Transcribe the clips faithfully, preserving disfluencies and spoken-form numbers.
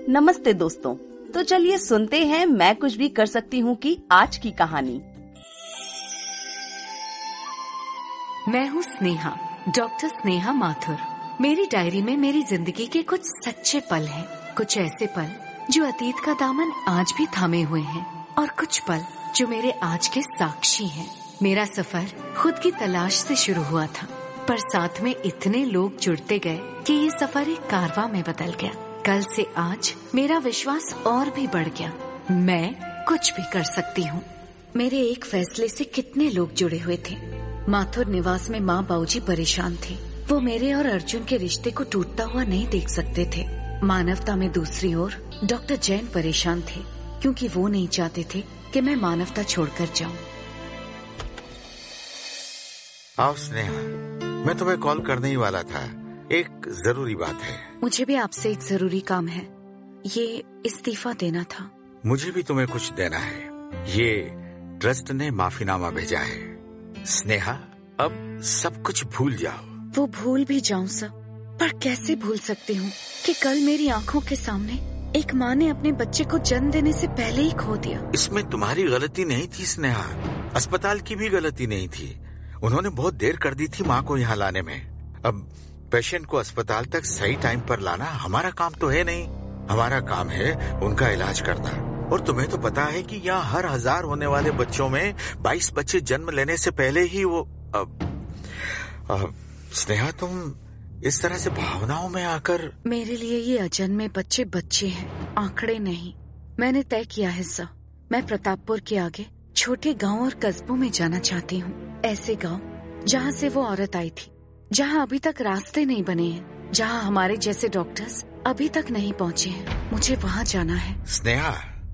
नमस्ते दोस्तों, तो चलिए सुनते हैं मैं कुछ भी कर सकती हूँ की आज की कहानी। मैं हूँ स्नेहा, डॉक्टर स्नेहा माथुर। मेरी डायरी में मेरी जिंदगी के कुछ सच्चे पल हैं, कुछ ऐसे पल जो अतीत का दामन आज भी थामे हुए हैं और कुछ पल जो मेरे आज के साक्षी हैं। मेरा सफर खुद की तलाश से शुरू हुआ था, पर साथ में इतने लोग जुड़ते गए कि ये सफर एक कारवां में बदल गया। कल से आज मेरा विश्वास और भी बढ़ गया, मैं कुछ भी कर सकती हूँ। मेरे एक फैसले से कितने लोग जुड़े हुए थे। माथुर निवास में माँ बाबूजी परेशान थे। वो मेरे और अर्जुन के रिश्ते को टूटता हुआ नहीं देख सकते थे। मानवता में दूसरी ओर डॉक्टर जैन परेशान थे, क्योंकि वो नहीं चाहते थे कि मैं मानवता छोड़कर जाऊं। आओ स्नेहा, मैं तुम्हें कॉल करने ही वाला था। एक जरूरी बात है। मुझे भी आपसे एक जरूरी काम है, ये इस्तीफा देना था। मुझे भी तुम्हें कुछ देना है। ये ट्रस्ट ने माफीनामा भेजा है। स्नेहा, अब सब कुछ भूल जाओ। वो भूल भी जाऊं सर, पर कैसे भूल सकती हूँ कि कल मेरी आंखों के सामने एक माँ ने अपने बच्चे को जन्म देने से पहले ही खो दिया। इसमें तुम्हारी गलती नहीं थी स्नेहा, अस्पताल की भी गलती नहीं थी। उन्होंने बहुत देर कर दी थी माँ को यहाँ लाने में। अब पेशेंट को अस्पताल तक सही टाइम पर लाना हमारा काम तो है नहीं। हमारा काम है उनका इलाज करना। और तुम्हें तो पता है कि यहाँ हर हजार होने वाले बच्चों में बाईस बच्चे जन्म लेने से पहले ही वो अब, अब, स्नेहा, तुम इस तरह से भावनाओं में आकर। मेरे लिए ये अजन्मे बच्चे बच्चे हैं, आंकड़े नहीं। मैंने तय किया है सर, मैं प्रतापपुर के आगे छोटे गांव और कस्बों में जाना चाहती हूँ। ऐसे गांव जहाँ से वो औरत आई थी, जहाँ अभी तक रास्ते नहीं बने हैं, जहाँ हमारे जैसे डॉक्टर्स अभी तक नहीं पहुँचे हैं। मुझे वहाँ जाना है। स्नेहा,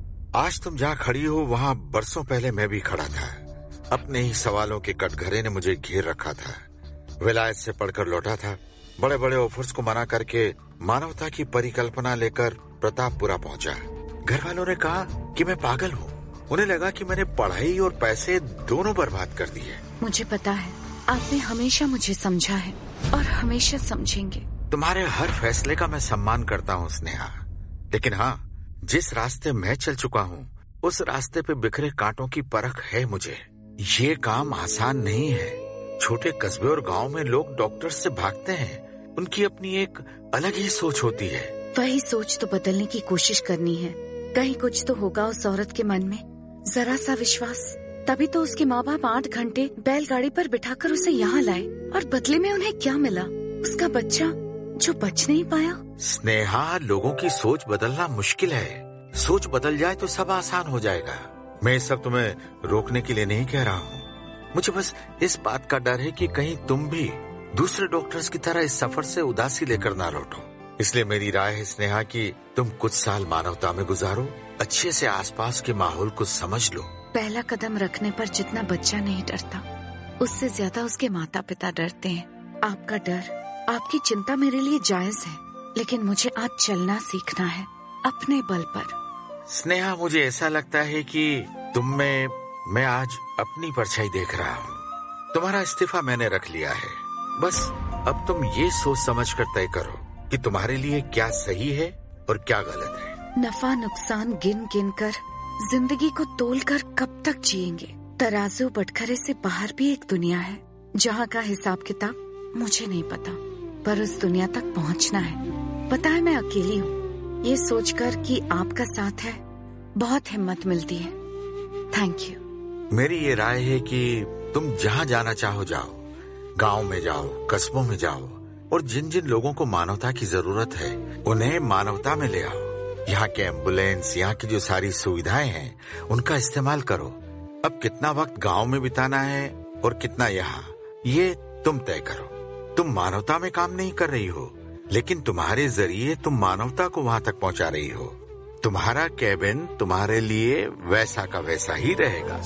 आज तुम जहाँ खड़ी हो वहाँ बरसों पहले मैं भी खड़ा था। अपने ही सवालों के कटघरे ने मुझे घेर रखा था। विलायत से पढ़कर लौटा था, बड़े बड़े ऑफर्स को मना करके मानवता की परिकल्पना लेकर प्रतापपुरा पहुंचा। घर वालों ने कहा कि मैं पागल हूँ। उन्हें लगा कि मैंने पढ़ाई और पैसे दोनों बर्बाद कर दिए। मुझे पता है, आपने हमेशा मुझे समझा है और हमेशा समझेंगे। तुम्हारे हर फैसले का मैं सम्मान करता हूँ स्नेहा, लेकिन हाँ, जिस रास्ते मैं चल चुका हूँ उस रास्ते पे बिखरे कांटों की परख है मुझे। ये काम आसान नहीं है। छोटे कस्बे और गांव में लोग डॉक्टर से भागते हैं। उनकी अपनी एक अलग ही सोच होती है। वही सोच तो बदलने की कोशिश करनी है। कहीं कुछ तो होगा उस औरत के मन में, जरा सा विश्वास। तभी तो उसके माँ बाप आठ घंटे बैलगाड़ी पर बिठाकर उसे यहाँ लाए, और बदले में उन्हें क्या मिला? उसका बच्चा जो बच नहीं पाया। स्नेहा, लोगों की सोच बदलना मुश्किल है। सोच बदल जाए तो सब आसान हो जाएगा। मैं ये सब तुम्हें रोकने के लिए नहीं कह रहा हूँ। मुझे बस इस बात का डर है कि कहीं तुम भी दूसरे डॉक्टर्स की तरह इस सफर से उदासी लेकर ना लौटो। इसलिए मेरी राय है स्नेहा कि तुम कुछ साल मानवता में गुजारो, अच्छे से आसपास के माहौल को समझ लो। पहला कदम रखने पर जितना बच्चा नहीं डरता, उससे ज्यादा उसके माता पिता डरते हैं। आपका डर, आपकी चिंता मेरे लिए जायज है, लेकिन मुझे आज चलना सीखना है अपने बल पर। स्नेहा, मुझे ऐसा लगता है कि तुम में मैं आज अपनी परछाई देख रहा हूँ। तुम्हारा इस्तीफा मैंने रख लिया है। बस अब तुम ये सोच समझ कर तय करो कि तुम्हारे लिए क्या सही है और क्या गलत है। नफा नुकसान गिन गिन कर जिंदगी को तोलकर कब तक जिएंगे? तराजू बटखरे से बाहर भी एक दुनिया है, जहाँ का हिसाब किताब मुझे नहीं पता, पर उस दुनिया तक पहुँचना है। पता है मैं अकेली हूँ, ये सोचकर कि आपका साथ है बहुत हिम्मत मिलती है। Thank you. मेरी ये राय है कि तुम जहाँ जाना चाहो जाओ, गांव में जाओ, कस्बों में जाओ, और जिन जिन लोगों को मानवता की जरूरत है उन्हें मानवता में ले आओ। यहाँ के एम्बुलेंस, यहाँ की जो सारी सुविधाएं हैं, उनका इस्तेमाल करो। अब कितना वक्त गांव में बिताना है और कितना यहाँ, ये तुम तय करो। तुम मानवता में काम नहीं कर रही हो, लेकिन तुम्हारे जरिए तुम मानवता को वहाँ तक पहुँचा रही हो। तुम्हारा कैबिन तुम्हारे लिए वैसा का वैसा ही रहेगा।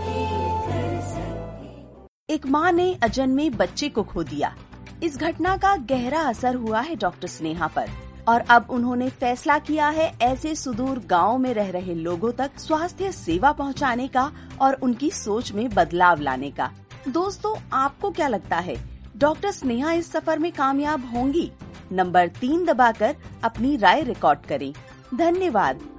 एक माँ ने अजन्मे बच्चे को खो दिया। इस घटना का गहरा असर हुआ है डॉक्टर स्नेहा पर, और अब उन्होंने फैसला किया है ऐसे सुदूर गांव में रह रहे लोगों तक स्वास्थ्य सेवा पहुंचाने का और उनकी सोच में बदलाव लाने का। दोस्तों, आपको क्या लगता है, डॉक्टर स्नेहा इस सफर में कामयाब होंगी? नंबर तीन दबाकर अपनी राय रिकॉर्ड करें धन्यवाद।